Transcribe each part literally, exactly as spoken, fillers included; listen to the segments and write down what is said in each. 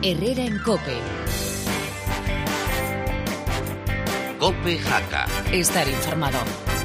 Herrera en COPE. COPE Jaca. Estar informado.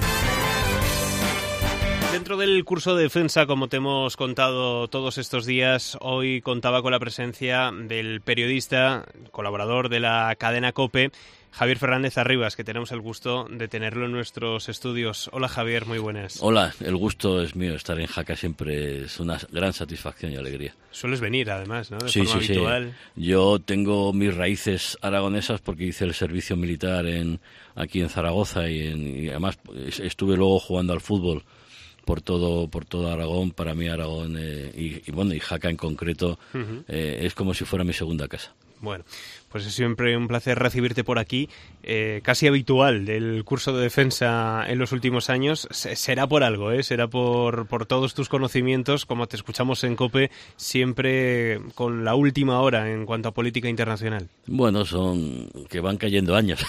Dentro del curso de defensa, como te hemos contado todos estos días, hoy contaba con la presencia del periodista, colaborador de la cadena COPE, Javier Fernández Arribas, que tenemos el gusto de tenerlo en nuestros estudios. Hola Javier, muy buenas. Hola, el gusto es mío. Estar en Jaca siempre es una gran satisfacción y alegría. Sueles venir además, ¿no? De sí, forma sí, habitual. Sí. Yo tengo mis raíces aragonesas porque hice el servicio militar en aquí en Zaragoza y, en, y además estuve luego jugando al fútbol por todo por todo Aragón. Para mí Aragón eh, y, y bueno y Jaca en concreto uh-huh. eh, es como si fuera mi segunda casa. Bueno, pues es siempre un placer recibirte por aquí, eh, casi habitual del curso de defensa en los últimos años. Será por algo, ¿eh? Será por, por todos tus conocimientos, como te escuchamos en COPE, siempre con la última hora en cuanto a política internacional. Bueno, son que van cayendo años.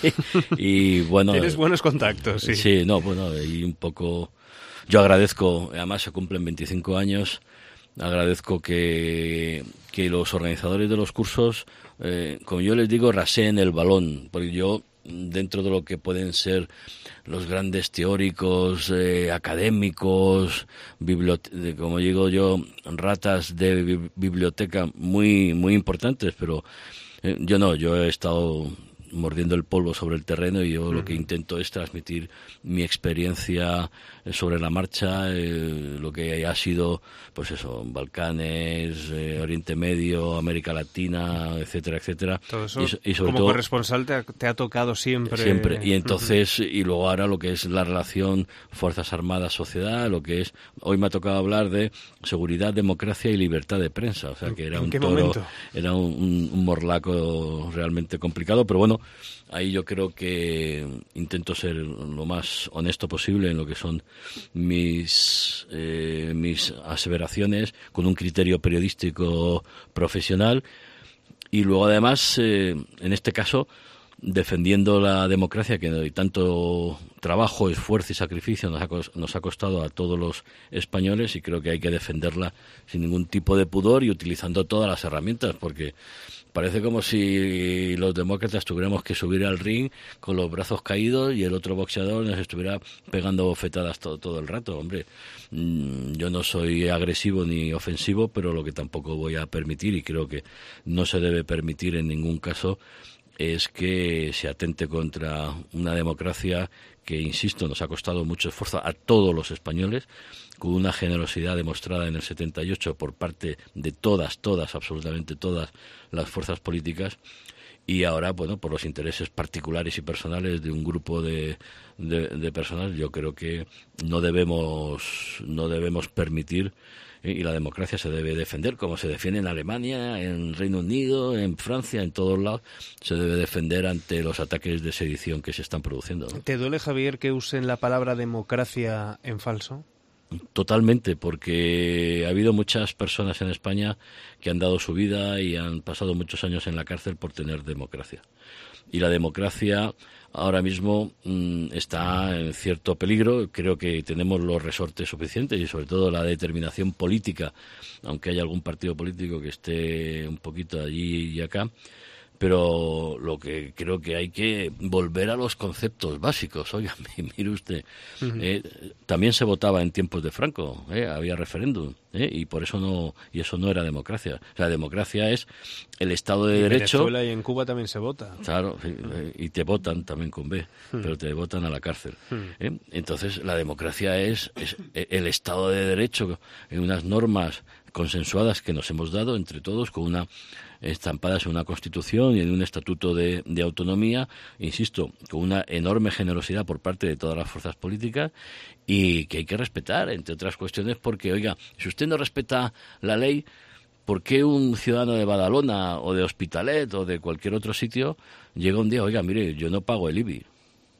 Y bueno, tienes buenos contactos, sí. Sí, no, bueno, y un poco... Yo agradezco, además se cumplen veinticinco años, agradezco que, que los organizadores de los cursos, eh, como yo les digo, raseen el balón, porque yo, dentro de lo que pueden ser los grandes teóricos, eh, académicos, bibliote- como digo yo, ratas de bi- biblioteca muy, muy importantes, pero eh, yo no, yo he estado mordiendo el polvo sobre el terreno y yo uh-huh. lo que intento es transmitir mi experiencia sobre la marcha, eh, lo que ha sido, pues eso, Balcanes, eh, Oriente Medio, América Latina, etcétera, etcétera. Todo eso, y, y sobre como todo, corresponsal te ha, te ha tocado siempre. Siempre, y entonces, uh-huh. y luego ahora lo que es la relación Fuerzas Armadas, sociedad, lo que es, hoy me ha tocado hablar de seguridad, democracia y libertad de prensa, o sea que era un qué toro, momento? era un, un, un morlaco realmente complicado, pero bueno, ahí yo creo que intento ser lo más honesto posible en lo que son mis eh, mis aseveraciones con un criterio periodístico profesional y luego además eh, en este caso defendiendo la democracia que tanto trabajo, esfuerzo y sacrificio nos ha, nos ha costado a todos los españoles y creo que hay que defenderla sin ningún tipo de pudor y utilizando todas las herramientas porque parece como si los demócratas tuviéramos que subir al ring con los brazos caídos y el otro boxeador nos estuviera pegando bofetadas todo, todo el rato. Hombre, mmm, yo no soy agresivo ni ofensivo, pero lo que tampoco voy a permitir y creo que no se debe permitir en ningún caso es que se atente contra una democracia que, insisto, nos ha costado mucho esfuerzo a todos los españoles, con una generosidad demostrada en el setenta y ocho por parte de todas, todas, absolutamente todas las fuerzas políticas, y ahora, bueno, por los intereses particulares y personales de un grupo de, de, de personas, yo creo que no debemos, no debemos permitir. Y la democracia se debe defender como se defiende en Alemania, en Reino Unido, en Francia, en todos lados. Se debe defender ante los ataques de sedición que se están produciendo, ¿no? ¿Te duele, Javier, que usen la palabra democracia en falso? Totalmente, porque ha habido muchas personas en España que han dado su vida y han pasado muchos años en la cárcel por tener democracia. Y la democracia ahora mismo mmm, está en cierto peligro. Creo que tenemos los resortes suficientes y sobre todo la determinación política, aunque haya algún partido político que esté un poquito allí y acá. Pero lo que creo que hay que volver a los conceptos básicos. Oiga, mire usted, uh-huh. eh, también se votaba en tiempos de Franco, eh, había referéndum, eh, y por eso no, y eso no era democracia. O sea, democracia es el Estado de en Derecho. En Venezuela y en Cuba también se vota. Claro, sí, uh-huh. y te votan también con B, uh-huh. pero te votan a la cárcel. Uh-huh. ¿eh? Entonces, la democracia es, es el Estado de Derecho en unas normas consensuadas que nos hemos dado entre todos con una estampadas en una Constitución y en un Estatuto de, de Autonomía, insisto, con una enorme generosidad por parte de todas las fuerzas políticas y que hay que respetar, entre otras cuestiones, porque, oiga, si usted no respeta la ley, ¿por qué un ciudadano de Badalona o de Hospitalet o de cualquier otro sitio llega un día, oiga, mire, yo no pago el I B I?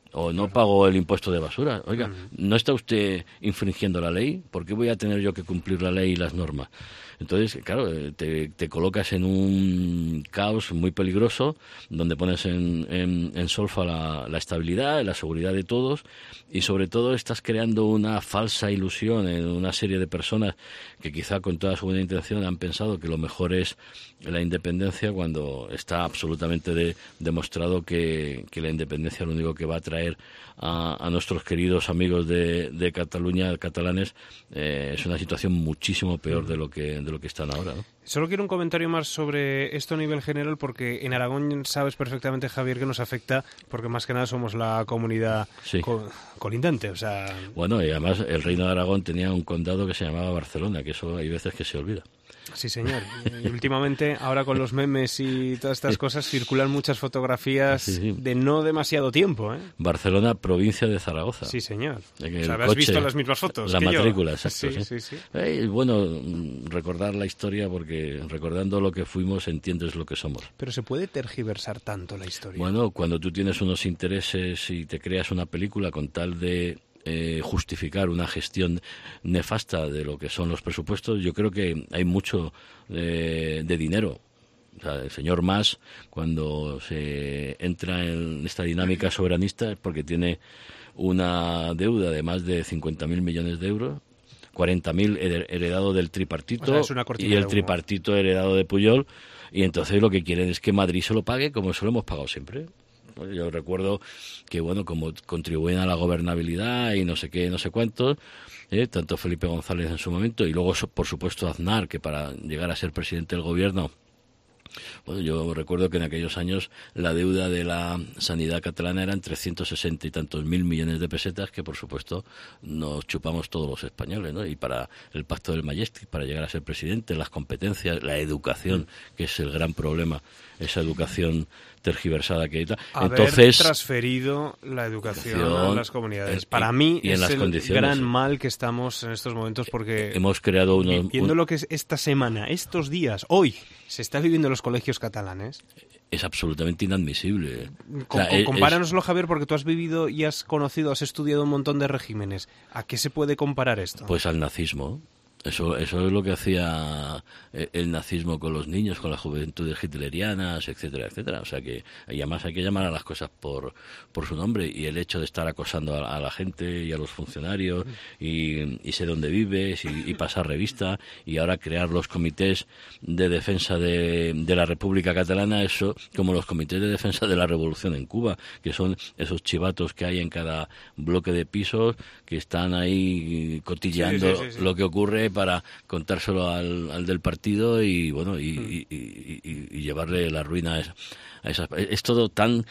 o no pago el impuesto de basura. Oiga, ¿no está usted infringiendo la ley? ¿Por qué voy a tener yo que cumplir la ley y las normas? Entonces, claro, te, te colocas en un caos muy peligroso donde pones en, en, en solfa la, la estabilidad, la seguridad de todos y sobre todo estás creando una falsa ilusión en una serie de personas que quizá con toda su buena intención han pensado que lo mejor es la independencia cuando está absolutamente de, demostrado que, que la independencia lo único que va a traer a, a nuestros queridos amigos de, de Cataluña, catalanes, eh, es una situación muchísimo peor de lo que de lo que están ahora, ¿no? Solo quiero un comentario más sobre esto a nivel general, porque en Aragón sabes perfectamente, Javier, que nos afecta, porque más que nada somos la comunidad sí. co- colindante, o sea... Bueno, y además el Reino de Aragón tenía un condado que se llamaba Barcelona, que eso hay veces que se olvida. Sí, señor. Y últimamente, ahora con los memes y todas estas cosas, circulan muchas fotografías sí, sí. de no demasiado tiempo, ¿eh? Barcelona, provincia de Zaragoza. Sí, señor. El O sea, ¿has coche, visto las mismas fotos la que matrícula, yo? exacto. Sí, sí. sí, sí. Eh, bueno, recordar la historia porque recordando lo que fuimos entiendes lo que somos. Pero ¿se puede tergiversar tanto la historia? Bueno, cuando tú tienes unos intereses y te creas una película con tal de eh, justificar una gestión nefasta de lo que son los presupuestos, yo creo que hay mucho de, de dinero. O sea, el señor Mas, cuando se entra en esta dinámica soberanista, es porque tiene una deuda de más de cincuenta mil millones de euros, cuarenta mil heredado del tripartito, o sea, es una cortina y el de humo. tripartito heredado de Pujol, y entonces lo que quieren es que Madrid se lo pague como se lo hemos pagado siempre. Yo recuerdo que, bueno, como contribuyen a la gobernabilidad y no sé qué, no sé cuántos, eh, tanto Felipe González en su momento y luego, por supuesto, Aznar, que para llegar a ser presidente del gobierno, bueno, yo recuerdo que en aquellos años la deuda de la sanidad catalana eran trescientos sesenta y tantos mil millones de pesetas que, por supuesto, nos chupamos todos los españoles, ¿no? Y para el pacto del Majestic, para llegar a ser presidente, las competencias, la educación, que es el gran problema, esa educación tergiversada que hay. Haber Entonces, transferido la educación, educación a las comunidades. y, Para mí y en es las el condiciones, gran sí. mal que estamos en estos momentos porque hemos creado unos... viendo un, lo que es esta semana, estos días, hoy, se está viviendo en los colegios catalanes. es absolutamente inadmisible. Com- O sea, es- compáranoslo, Javier, porque tú has vivido y has conocido, has estudiado un montón de regímenes. ¿A qué se puede comparar esto? Pues al nazismo. Eso, eso es lo que hacía el nazismo con los niños, con las juventudes hitlerianas, etcétera, etcétera. O sea que, y además hay que llamar a las cosas por, por su nombre. Y el hecho de estar acosando a, a la gente y a los funcionarios y, y sé dónde vives y, y pasar revista y ahora crear los comités de defensa de, de la República Catalana, eso como los comités de defensa de la Revolución en Cuba, que son esos chivatos que hay en cada bloque de pisos que están ahí cotilleando Sí, sí, sí, sí. lo que ocurre para contárselo al, al del partido y bueno y, y, y, y, y llevarle la ruina a, esa, a esas. Es todo tan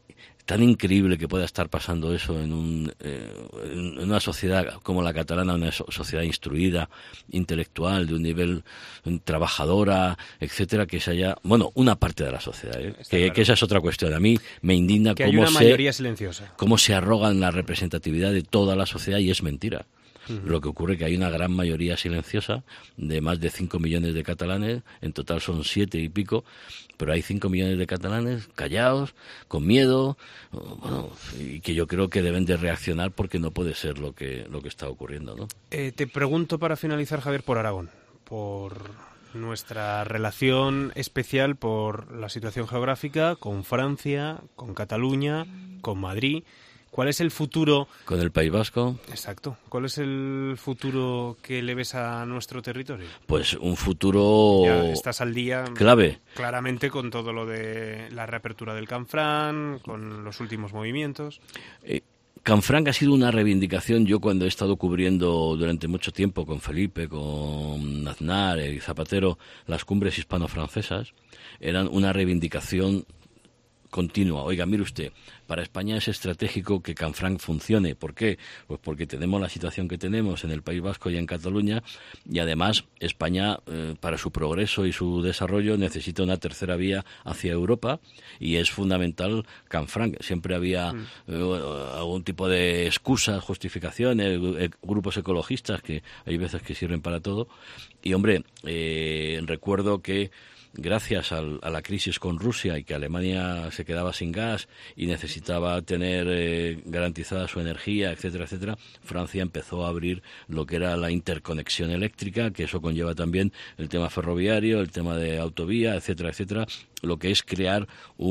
tan increíble que pueda estar pasando eso en, un, eh, en una sociedad como la catalana, una so- sociedad instruida, intelectual, de un nivel mm, trabajadora, etcétera, que se haya, bueno, una parte de la sociedad, ¿eh? que, claro. que esa es otra cuestión. A mí me indigna que hay cómo una se mayoría silenciosa. cómo se arrogan la representatividad de toda la sociedad y es mentira. Uh-huh. Lo que ocurre es que hay una gran mayoría silenciosa de más de cinco millones de catalanes, en total son siete y pico, pero hay cinco millones de catalanes callados, con miedo, bueno, y que yo creo que deben de reaccionar porque no puede ser lo que lo que está ocurriendo, ¿no? Eh, te pregunto para finalizar, Javier, por Aragón, por nuestra relación especial, por la situación geográfica con Francia, con Cataluña, con Madrid. ¿Cuál es el futuro? Con el País Vasco. Exacto. ¿Cuál es el futuro que le ves a nuestro territorio? Pues un futuro ya estás al día clave. Claramente con todo lo de la reapertura del Canfranc, con los últimos movimientos. Eh, Canfranc ha sido una reivindicación. Yo cuando he estado cubriendo durante mucho tiempo con Felipe, con Aznar y Zapatero las cumbres hispano-francesas, eran una reivindicación continua. Oiga, mire usted, para España es estratégico que Canfranc funcione. ¿Por qué? Pues porque tenemos la situación que tenemos en el País Vasco y en Cataluña y además España, eh, para su progreso y su desarrollo, necesita una tercera vía hacia Europa y es fundamental Canfranc. Siempre había mm. eh, algún tipo de excusas, justificaciones, eh, grupos ecologistas que hay veces que sirven para todo. Y, hombre, eh, recuerdo que gracias al, a la crisis con Rusia y que Alemania se quedaba sin gas y necesitaba tener eh, garantizada su energía, etcétera, etcétera, Francia empezó a abrir lo que era la interconexión eléctrica, que eso conlleva también el tema ferroviario, el tema de autovía, etcétera, etcétera, lo que es crear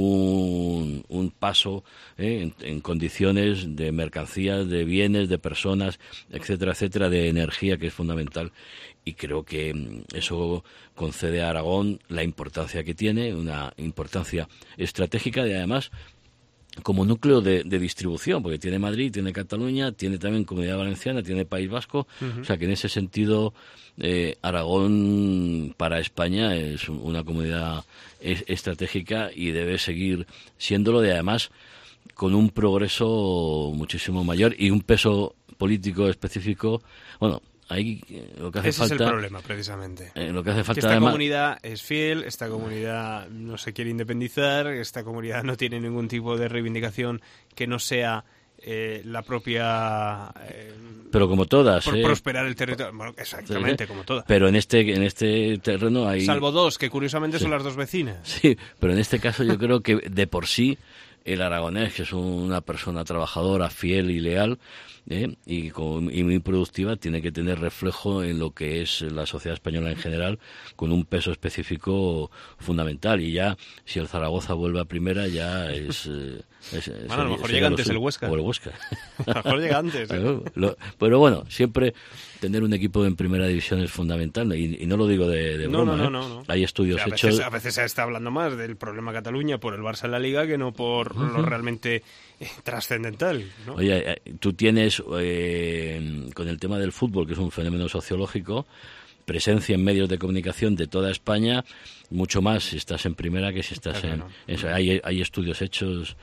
un, un paso eh, en, en condiciones de mercancías, de bienes, de personas, etcétera, etcétera, de energía, que es fundamental. Y creo que eso concede a Aragón la importancia que tiene, una importancia estratégica y además como núcleo de, de distribución, porque tiene Madrid, tiene Cataluña, tiene también Comunidad Valenciana, tiene País Vasco, uh-huh. O sea que en ese sentido eh, Aragón para España es una comunidad es, estratégica y debe seguir siéndolo, de además con un progreso muchísimo mayor y un peso político específico, bueno, ahí lo que hace Ese falta... es el problema, precisamente. Eh, lo que hace falta que esta además, comunidad es fiel, esta comunidad no se quiere independizar, esta comunidad no tiene ningún tipo de reivindicación que no sea eh, la propia... Eh, pero como todas... Por eh, prosperar el territorio. Bueno, exactamente, como todas. Pero en este, en este terreno hay... Salvo dos, que curiosamente sí. son las dos vecinas. Sí, pero en este caso yo creo que de por sí el aragonés, que es una persona trabajadora, fiel y leal, ¿eh? y, con, y muy productiva, tiene que tener reflejo en lo que es la sociedad española en general, con un peso específico fundamental. Y ya, si el Zaragoza vuelve a primera, ya es... Eh, es, es bueno, a lo mejor llega antes el Huesca. O el Huesca. A lo mejor llega antes. ¿eh? Lo, pero bueno, siempre tener un equipo en primera división es fundamental, y, y no lo digo de, de broma. No, no, ¿eh? no, no. Hay estudios o sea, a hechos... Veces, a veces se está hablando más del problema Cataluña por el Barça en la Liga que no por uh-huh. lo realmente eh, trascendental, ¿no? Oye, tú tienes, eh, con el tema del fútbol, que es un fenómeno sociológico, presencia en medios de comunicación de toda España, mucho más si estás en primera que si estás claro, en... Eso, hay, hay estudios hechos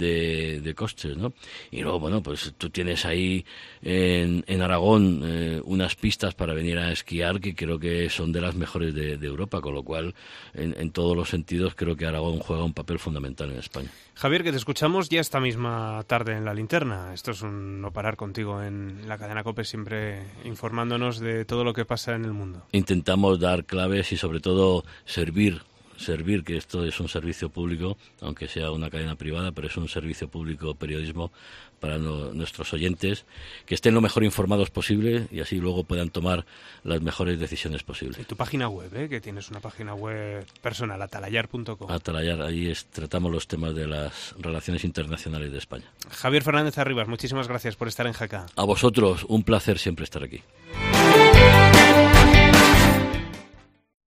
de, de costes, ¿no? Y luego, bueno, pues tú tienes ahí en, en Aragón eh, unas pistas para venir a esquiar que creo que son de las mejores de, de Europa, con lo cual, en, en todos los sentidos, creo que Aragón juega un papel fundamental en España. Javier, que te escuchamos ya esta misma tarde en La Linterna. Esto es un no parar contigo en la cadena COPE, siempre informándonos de todo lo que pasa en el mundo. Intentamos dar claves y sobre todo servir, servir, que esto es un servicio público, aunque sea una cadena privada, pero es un servicio público periodismo para no, nuestros oyentes, que estén lo mejor informados posible y así luego puedan tomar las mejores decisiones posibles. Y tu página web, ¿eh? Que tienes una página web personal, atalayar punto com. Atalayar, ahí es, tratamos los temas de las relaciones internacionales de España. Javier Fernández Arribas, muchísimas gracias por estar en Jaca. A vosotros, un placer siempre estar aquí.